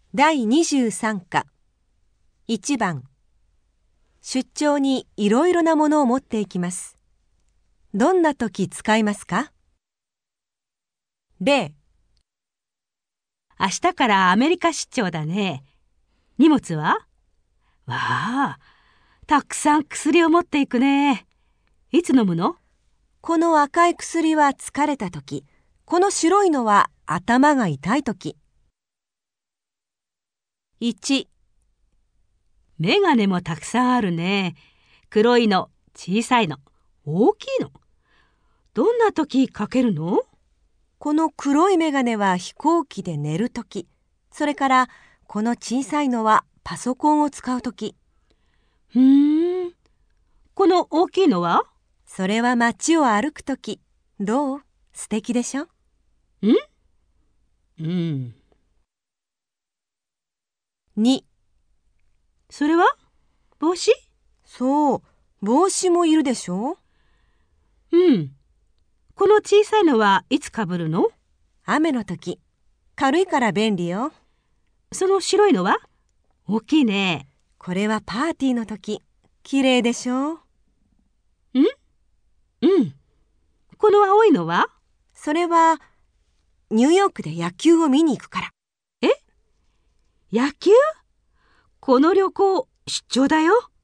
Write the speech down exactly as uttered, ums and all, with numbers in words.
だいにじゅうさん課いちばん出張にいろいろなものを持っていきます。どんな時使いますか？れい明日からアメリカ出張だね。荷物は？わあ、たくさん薬を持っていくね。いつ飲むの？ この赤い薬は疲れた時、この白いのは頭が痛い時。いちメガネもたくさんあるね。黒いの、小さいの、大きいの。どんな時かけるの？ この黒いメガネは飛行機で寝るとき、それからこの小さいのはパソコンを使うとき。 ふーん。この大きいのは？ それは街を歩くとき。どう？素敵でしょ？ ん？うん。 にそれは？帽子？ そう、帽子もいるでしょ？ うん。この小さいのはいつかぶるの？ 雨のとき。軽いから便利よ。 その白いのは？大きいね。 これはパーティーのとき。きれいでしょ？ ん？うん。この青いのは？ それはニューヨークで野球を見に行くから。 え？野球？この旅行、出張だよ。